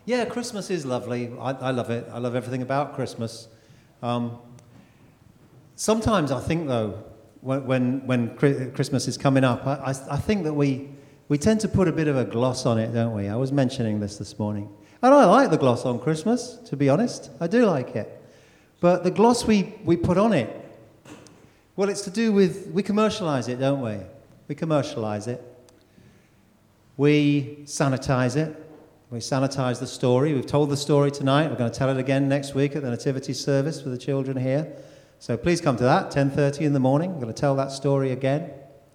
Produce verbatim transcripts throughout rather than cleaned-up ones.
Yeah, Christmas is lovely. I, I love it. I love everything about Christmas. Um, sometimes I think, though, when when, when Christmas is coming up, I, I, I think that we we tend to put a bit of a gloss on it, don't we? I was mentioning this this morning. And I like the gloss on Christmas, to be honest. I do like it. But the gloss we, we put on it, well, it's to do with, we commercialise it, don't we? We commercialise it. We sanitise it. We sanitise the story. We've told the story tonight. We're going to tell it again next week at the Nativity service for the children here. So please come to that, ten thirty in the morning. We're going to tell that story again.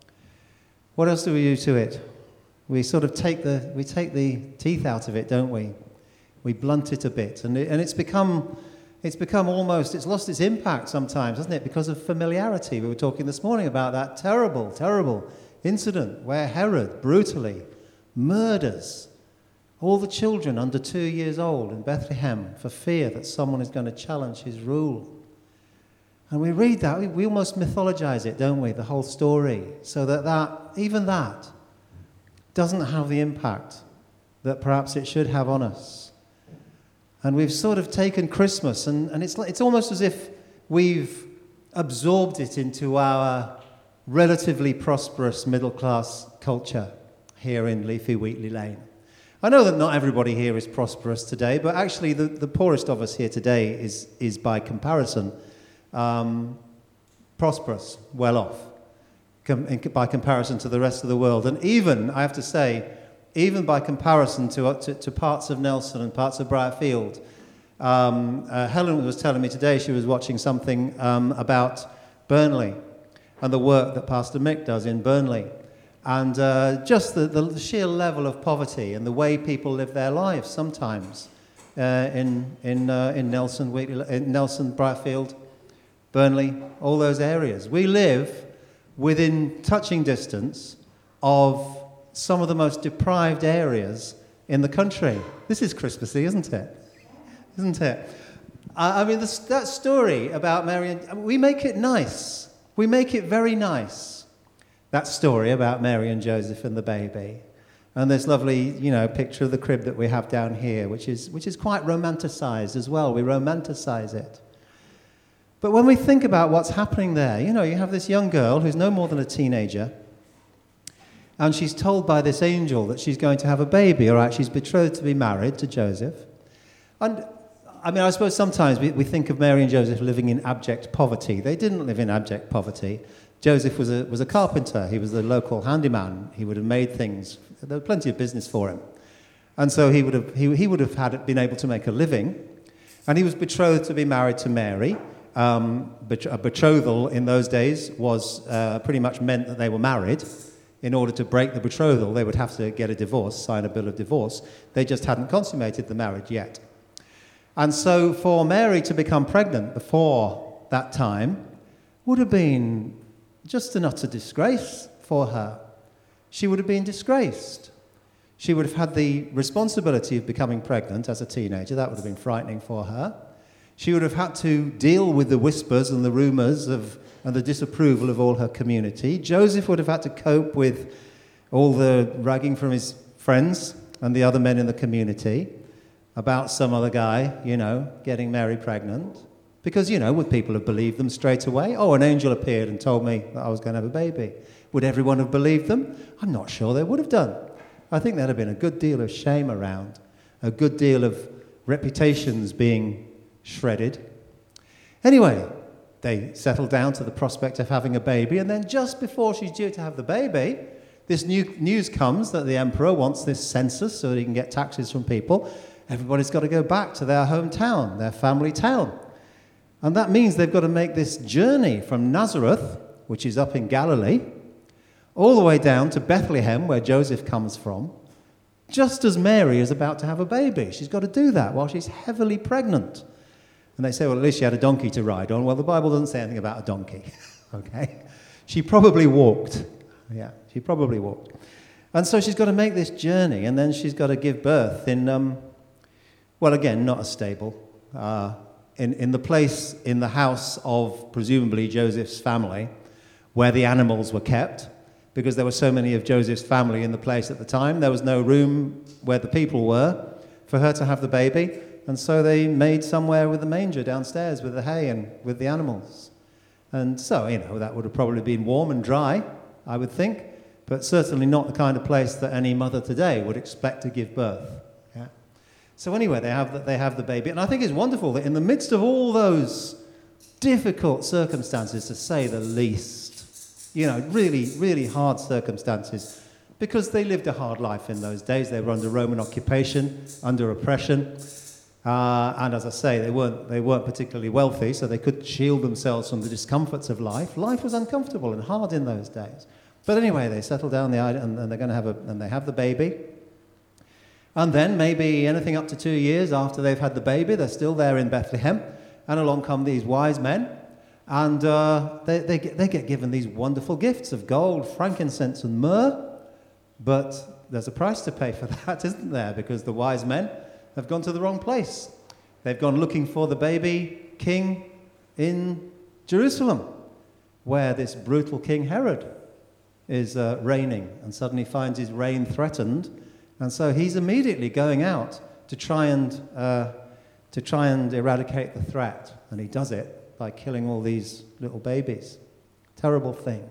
What else do we do to it? We sort of take the we take the teeth out of it, don't we? We blunt it a bit, and it, and it's become it's become almost it's lost its impact sometimes, hasn't it? Because of familiarity. We were talking this morning about that terrible, terrible incident where Herod brutally murders all the children under two years old in Bethlehem for fear that someone is going to challenge his rule. And we read that, we, we almost mythologize it, don't we, the whole story, so that, that even that doesn't have the impact that perhaps it should have on us. And we've sort of taken Christmas, and, and it's, it's almost as if we've absorbed it into our relatively prosperous middle-class culture here in Leafy Wheatley Lane. I know that not everybody here is prosperous today, but actually the, the poorest of us here today is, is by comparison, um, prosperous, well off, com- in, by comparison to the rest of the world. And even, I have to say, even by comparison to, to, to parts of Nelson and parts of Briarfield, um, uh, Helen was telling me today she was watching something um, about Burnley and the work that Pastor Mick does in Burnley. And uh, just the, the sheer level of poverty and the way people live their lives sometimes uh, in in uh, in Nelson, in Nelson, Briarfield, Burnley, all those areas. We live within touching distance of some of the most deprived areas in the country. This is Christmassy, isn't it? Isn't it? I, I mean, this, that story about Mary and we make it nice. We make it very nice. That story about Mary and Joseph and the baby. And this lovely, you know, picture of the crib that we have down here, which is which is quite romanticized as well. We romanticize it. But when we think about what's happening there, you know, you have this young girl who's no more than a teenager, and she's told by this angel that she's going to have a baby, all right, she's betrothed to be married to Joseph. And, I mean, I suppose sometimes we, we think of Mary and Joseph living in abject poverty. They didn't live in abject poverty. Joseph was a was a carpenter. He was the local handyman. He would have made things. There was plenty of business for him, and so he would have he, he would have had been able to make a living. And he was betrothed to be married to Mary. Um, a betrothal in those days was uh, pretty much meant that they were married. In order to break the betrothal, they would have to get a divorce, sign a bill of divorce. They just hadn't consummated the marriage yet. And so, for Mary to become pregnant before that time would have been just an utter disgrace for her. She would have been disgraced. She would have had the responsibility of becoming pregnant as a teenager. That would have been frightening for her. She would have had to deal with the whispers and the rumours of and the disapproval of all her community. Joseph would have had to cope with all the ragging from his friends and the other men in the community about some other guy, you know, getting Mary pregnant. Because, you know, would people have believed them straight away? Oh, an angel appeared and told me that I was going to have a baby. Would everyone have believed them? I'm not sure they would have done. I think there'd have been a good deal of shame around, a good deal of reputations being shredded. Anyway, they settle down to the prospect of having a baby, and then just before she's due to have the baby, this new news comes that the emperor wants this census so that he can get taxes from people. Everybody's got to go back to their hometown, their family town. And that means they've got to make this journey from Nazareth, which is up in Galilee, all the way down to Bethlehem, where Joseph comes from, just as Mary is about to have a baby. She's got to do that while she's heavily pregnant. And they say, well, at least she had a donkey to ride on. Well, the Bible doesn't say anything about a donkey, okay? She probably walked. Yeah, she probably walked. And so she's got to make this journey, and then she's got to give birth in, um, well, again, not a stable, uh, in, in the place, in the house of presumably Joseph's family, where the animals were kept, because there were so many of Joseph's family in the place at the time. There was no room where the people were for her to have the baby. And so they made somewhere with the manger downstairs with the hay and with the animals. And so, you know, that would have probably been warm and dry, I would think, but certainly not the kind of place that any mother today would expect to give birth. Yeah. So anyway, they have the, they have the baby. And I think it's wonderful that in the midst of all those difficult circumstances, to say the least, you know, really, really hard circumstances, because they lived a hard life in those days. They were under Roman occupation, under oppression. Uh, and as I say, they weren't, they weren't particularly wealthy, so they couldn't shield themselves from the discomforts of life. Life was uncomfortable and hard in those days. But anyway, they settle down the and, and they're going to have a and they have the baby. And then maybe anything up to two years after they've had the baby, they're still there in Bethlehem, and along come these wise men, and uh, they they get, they get given these wonderful gifts of gold, frankincense, and myrrh. But there's a price to pay for that, isn't there? Because the wise men have gone to the wrong place. They've gone looking for the baby king in Jerusalem, where this brutal King Herod is uh, reigning, and suddenly finds his reign threatened, and so he's immediately going out to try and uh, to try and eradicate the threat, and he does it by killing all these little babies. Terrible thing.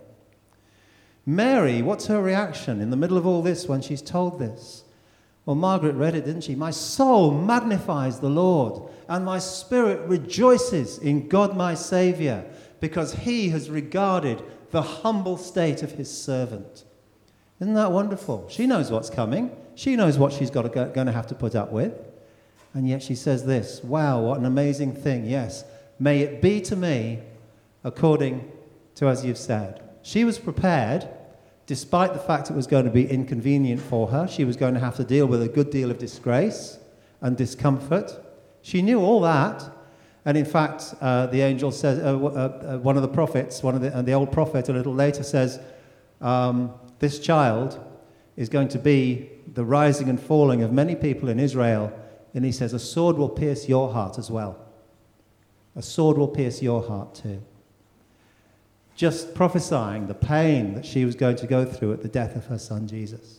Mary, what's her reaction in the middle of all this when she's told this? Well, Margaret read it, didn't she? My soul magnifies the Lord, and my spirit rejoices in God my Saviour, because he has regarded the humble state of his servant. Isn't that wonderful? She knows what's coming. She knows what she's got to go, going to have to put up with. And yet she says this, wow, what an amazing thing. Yes, may it be to me according to as you've said. She was prepared. Despite the fact it was going to be inconvenient for her, she was going to have to deal with a good deal of disgrace and discomfort. She knew all that. And in fact, uh, the angel says, uh, uh, uh, one of the prophets, one of the, uh, the old prophet a little later says, um, this child is going to be the rising and falling of many people in Israel. And he says, a sword will pierce your heart as well. A sword will pierce your heart too. Just prophesying the pain that she was going to go through at the death of her son Jesus.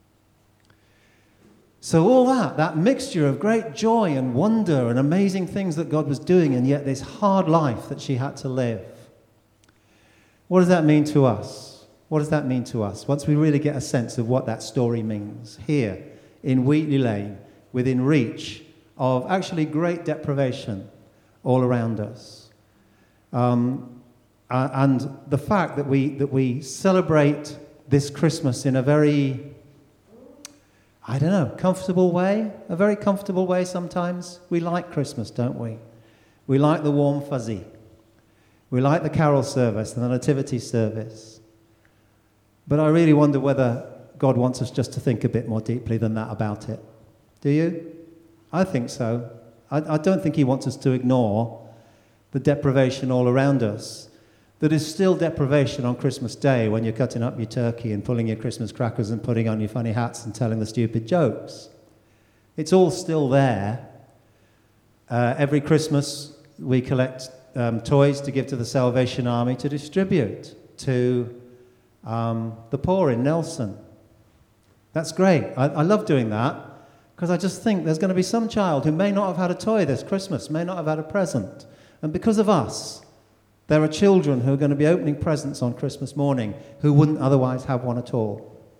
So all that, that mixture of great joy and wonder and amazing things that God was doing, and yet this hard life that she had to live. What does that mean to us? What does that mean to us? Once we really get a sense of what that story means, here in Wheatley Lane, within reach of actually great deprivation all around us. Um, Uh, and the fact that we that we celebrate this Christmas in a very, I don't know, comfortable way, a very comfortable way sometimes. We like Christmas, don't we? We like the warm fuzzy. We like the carol service and the nativity service. But I really wonder whether God wants us just to think a bit more deeply than that about it. Do you? I think so. I, I don't think he wants us to ignore the deprivation all around us. That is still deprivation on Christmas Day when you're cutting up your turkey and pulling your Christmas crackers and putting on your funny hats and telling the stupid jokes. It's all still there. Uh, every Christmas we collect um, toys to give to the Salvation Army to distribute to um, the poor in Nelson. That's great. I, I love doing that because I just think there's going to be some child who may not have had a toy this Christmas, may not have had a present. And because of us, there are children who are going to be opening presents on Christmas morning who wouldn't otherwise have one at all.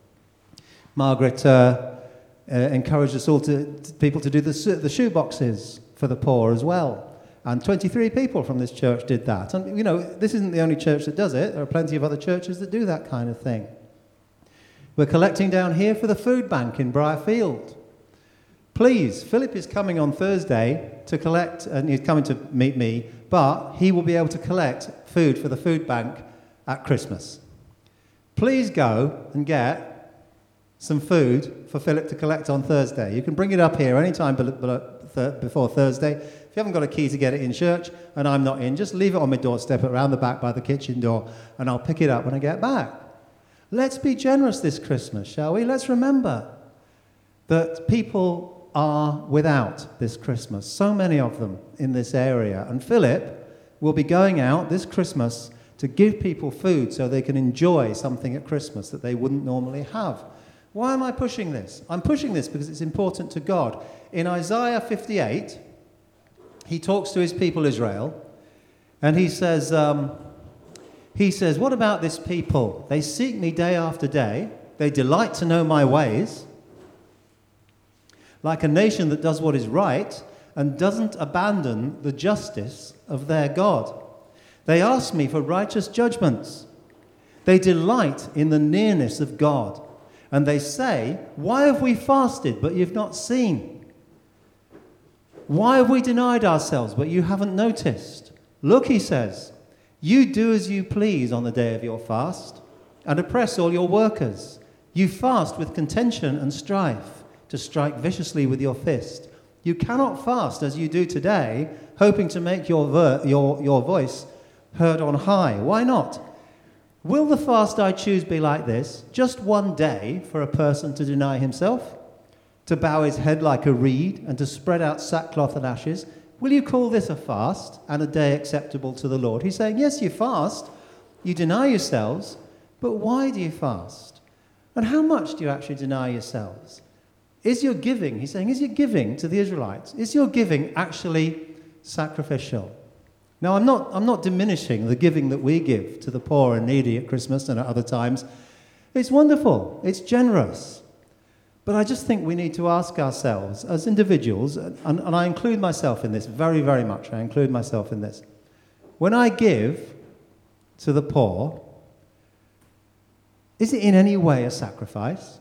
Margaret uh, uh, encouraged us all to, to people to do the, the shoe boxes for the poor as well. And twenty-three people from this church did that. And, you know, this isn't the only church that does it. There are plenty of other churches that do that kind of thing. We're collecting down here for the food bank in Briarfield. Please, Philip is coming on Thursday to collect, and he's coming to meet me, but he will be able to collect food for the food bank at Christmas. Please go and get some food for Philip to collect on Thursday. You can bring it up here anytime before Thursday. If you haven't got a key to get it in church, and I'm not in, just leave it on my doorstep around the back by the kitchen door, and I'll pick it up when I get back. Let's be generous this Christmas, shall we? Let's remember that people are without this Christmas. So many of them in this area. And Philip will be going out this Christmas to give people food so they can enjoy something at Christmas that they wouldn't normally have. Why am I pushing this? I'm pushing this because it's important to God. In Isaiah fifty-eight, he talks to his people Israel, and he says, um, he says, what about this people? They seek me day after day. They delight to know my ways. Like a nation that does what is right and doesn't abandon the justice of their God. They ask me for righteous judgments. They delight in the nearness of God. And they say, why have we fasted, but you've not seen? Why have we denied ourselves, but you haven't noticed? Look, he says, you do as you please on the day of your fast and oppress all your workers. You fast with contention and strife to strike viciously with your fist. You cannot fast as you do today, hoping to make your, ver- your, your voice heard on high. Why not? Will the fast I choose be like this? Just one day for a person to deny himself, to bow his head like a reed, and to spread out sackcloth and ashes? Will you call this a fast and a day acceptable to the Lord? He's saying, yes, you fast, you deny yourselves, but why do you fast? And how much do you actually deny yourselves? Is your giving, he's saying, is your giving to the Israelites, is your giving actually sacrificial? Now, I'm not, I'm not diminishing the giving that we give to the poor and needy at Christmas and at other times. It's wonderful. It's generous. But I just think we need to ask ourselves as individuals, and, and I include myself in this very, very much. I include myself in this. When I give to the poor, is it in any way a sacrifice?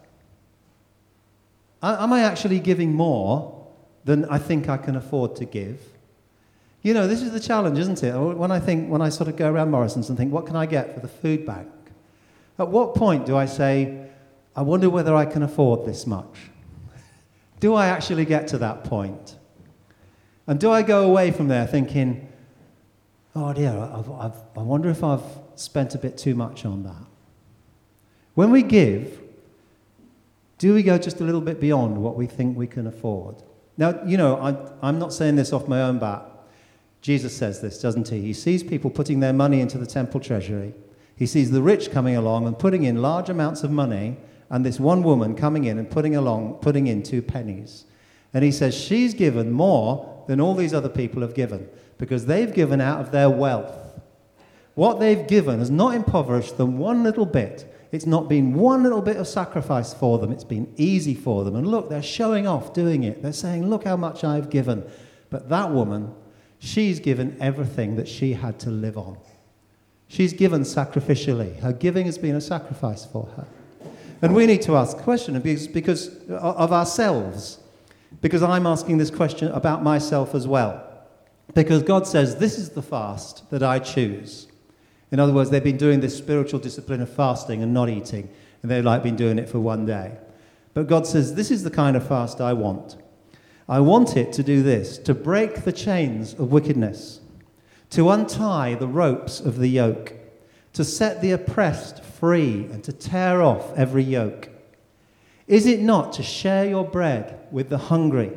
Am I actually giving more than I think I can afford to give? You know, this is the challenge, isn't it? When I think, when I sort of go around Morrison's and think, what can I get for the food bank? At what point do I say, I wonder whether I can afford this much? Do I actually get to that point? And do I go away from there thinking, oh dear, I've, I've, I wonder if I've spent a bit too much on that? When we give, do we go just a little bit beyond what we think we can afford? Now, you know, I, I'm not saying this off my own bat. Jesus says this, doesn't he? He sees people putting their money into the temple treasury. He sees the rich coming along and putting in large amounts of money, and this one woman coming in and putting along, putting in two pennies. And he says she's given more than all these other people have given, because they've given out of their wealth. What they've given has not impoverished them one little bit. It's not been one little bit of sacrifice for them. It's been easy for them. And look, they're showing off doing it. They're saying, look how much I've given. But that woman, she's given everything that she had to live on. She's given sacrificially. Her giving has been a sacrifice for her. And we need to ask a question because, because of ourselves. Because I'm asking this question about myself as well. Because God says, this is the fast that I choose. In other words, they've been doing this spiritual discipline of fasting and not eating. And they've like been doing it for one day. But God says, this is the kind of fast I want. I want it to do this, to break the chains of wickedness, to untie the ropes of the yoke, to set the oppressed free and to tear off every yoke. Is it not to share your bread with the hungry,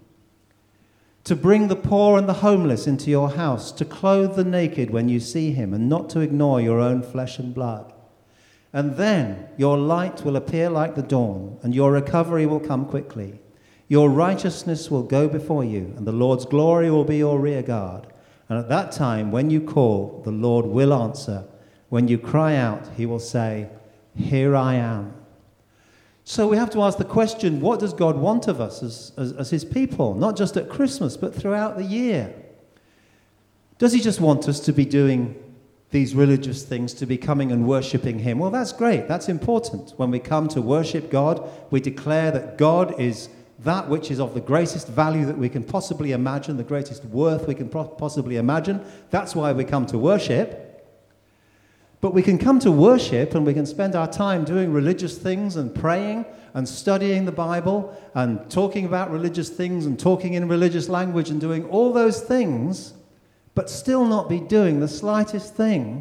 to bring the poor and the homeless into your house, to clothe the naked when you see him, and not to ignore your own flesh and blood? And then your light will appear like the dawn, and your recovery will come quickly. Your righteousness will go before you, and the Lord's glory will be your rear guard. And at that time, when you call, the Lord will answer. When you cry out, he will say, here I am. So we have to ask the question, what does God want of us as, as, as his people? Not just at Christmas, but throughout the year. Does he just want us to be doing these religious things, to be coming and worshipping him? Well, that's great. That's important. When we come to worship God, we declare that God is that which is of the greatest value that we can possibly imagine, the greatest worth we can possibly imagine. That's why we come to worship. But we can come to worship and we can spend our time doing religious things and praying and studying the Bible and talking about religious things and talking in religious language and doing all those things, but still not be doing the slightest thing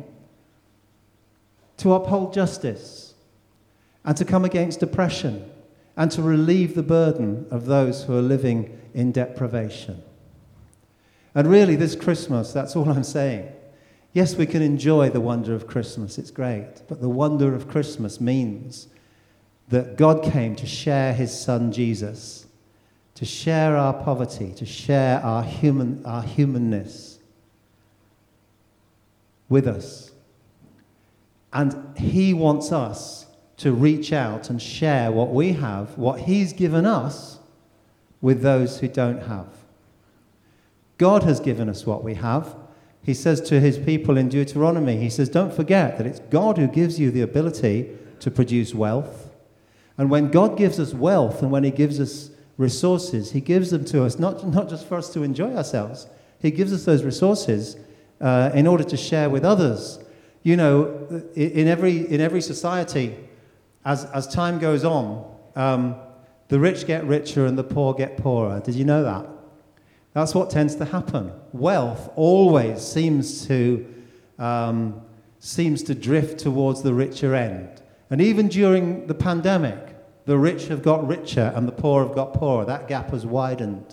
to uphold justice and to come against oppression and to relieve the burden of those who are living in deprivation. And really, this Christmas, that's all I'm saying. Yes, we can enjoy the wonder of Christmas, it's great, but the wonder of Christmas means that God came to share his son Jesus, to share our poverty, to share our human, our humanness with us. And he wants us to reach out and share what we have, what he's given us, with those who don't have. God has given us what we have. He says to his people in Deuteronomy, he says, don't forget that it's God who gives you the ability to produce wealth. And when God gives us wealth and when he gives us resources, he gives them to us, not, not just for us to enjoy ourselves. He gives us those resources uh, in order to share with others. You know, in every, in every society, as, as time goes on, um, the rich get richer and the poor get poorer. Did you know that? That's what tends to happen. Wealth always seems to um, seems to drift towards the richer end. And even during the pandemic, the rich have got richer and the poor have got poorer. That gap has widened.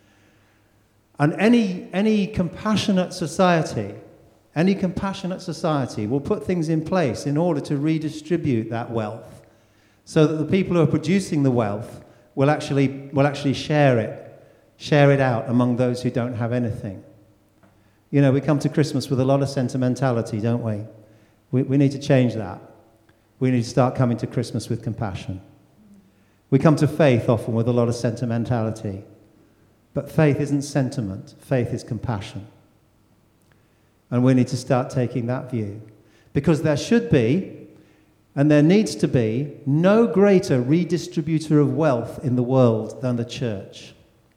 And any any compassionate society, any compassionate society will put things in place in order to redistribute that wealth, so that the people who are producing the wealth will actually will actually share it. Share it out among those who don't have anything. You know, we come to Christmas with a lot of sentimentality, don't we? We, we need to change that. We need to start coming to Christmas with compassion. We come to faith often with a lot of sentimentality. But faith isn't sentiment. Faith is compassion. And we need to start taking that view. Because there should be, and there needs to be, no greater redistributor of wealth in the world than the church.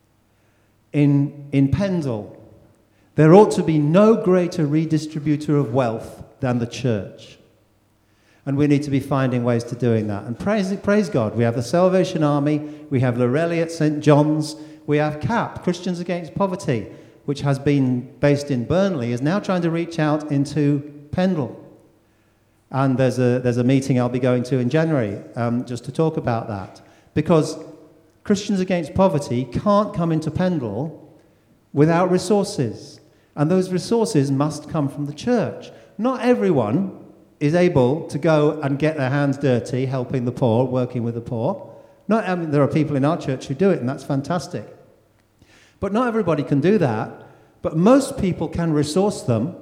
In, in Pendle, there ought to be no greater redistributor of wealth than the church. And we need to be finding ways to doing that. And praise, praise God, we have the Salvation Army, we have Lorelli at Saint John's, we have C A P, Christians Against Poverty, which has been based in Burnley, is now trying to reach out into Pendle. And there's a, there's a meeting I'll be going to in January um, just to talk about that. Because Christians Against Poverty can't come into Pendle without resources. And those resources must come from the church. Not everyone is able to go and get their hands dirty helping the poor, working with the poor. Not, I mean, there are people in our church who do it, and that's fantastic. But not everybody can do that. But most people can resource them.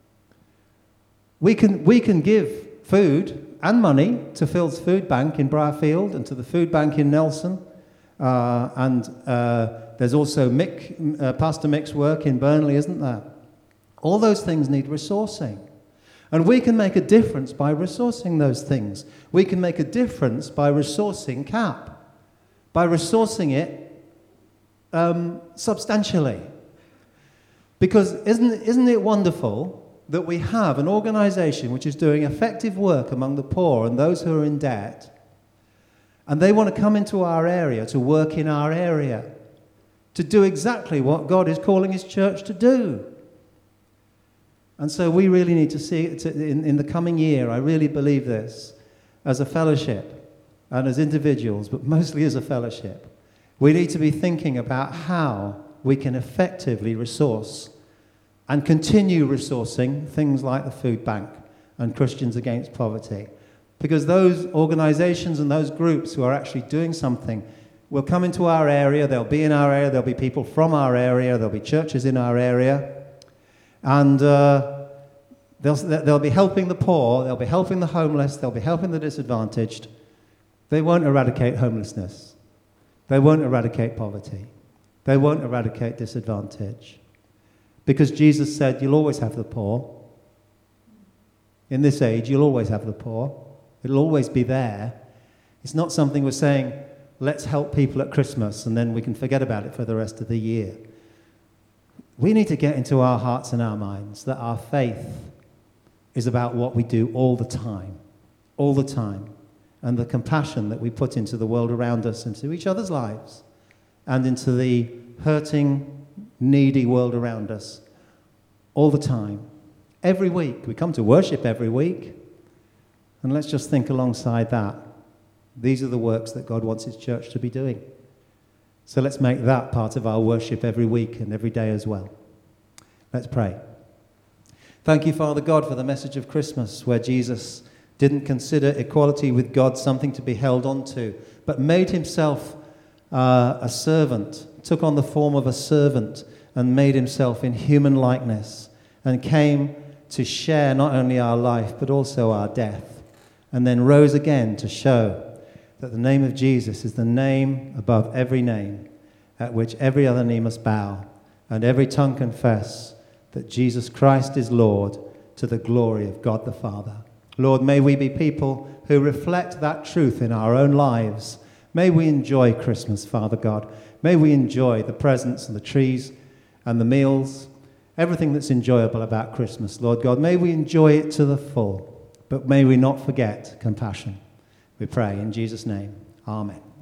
We can, we can give food and money to Phil's Food Bank in Briarfield and to the Food Bank in Nelson. Uh, and uh, there's also Mick, uh, Pastor Mick's work in Burnley, isn't there? All those things need resourcing. And we can make a difference by resourcing those things. We can make a difference by resourcing C A P, by resourcing it um, substantially. Because isn't, isn't it wonderful that we have an organisation which is doing effective work among the poor and those who are in debt, and they want to come into our area to work in our area, to do exactly what God is calling his church to do. And so we really need to see it in, in the coming year. I really believe this, as a fellowship and as individuals, but mostly as a fellowship. We need to be thinking about how we can effectively resource and continue resourcing things like the Food Bank and Christians Against Poverty. Because those organizations and those groups who are actually doing something will come into our area, they'll be in our area, there'll be people from our area, there'll be churches in our area, and uh, they'll, they'll be helping the poor, they'll be helping the homeless, they'll be helping the disadvantaged. They won't eradicate homelessness. They won't eradicate poverty. They won't eradicate disadvantage. Because Jesus said, you'll always have the poor. In this age, you'll always have the poor. It'll always be there. It's not something we're saying, let's help people at Christmas and then we can forget about it for the rest of the year. We need to get into our hearts and our minds that our faith is about what we do all the time, all the time, and the compassion that we put into the world around us, into each other's lives, and into the hurting, needy world around us all the time. Every week. We come to worship every week. And let's just think alongside that. These are the works that God wants his church to be doing. So let's make that part of our worship every week and every day as well. Let's pray. Thank you, Father God, for the message of Christmas, where Jesus didn't consider equality with God something to be held on to, but made himself uh, a servant, took on the form of a servant and made himself in human likeness and came to share not only our life but also our death, and then rose again to show that the name of Jesus is the name above every name, at which every other knee must bow and every tongue confess that Jesus Christ is Lord, to the glory of God the Father. Lord, may we be people who reflect that truth in our own lives. May we enjoy Christmas, Father God. May we enjoy the presents and the trees and the meals, everything that's enjoyable about Christmas, Lord God. May we enjoy it to the full, but may we not forget compassion. We pray in Jesus' name. Amen.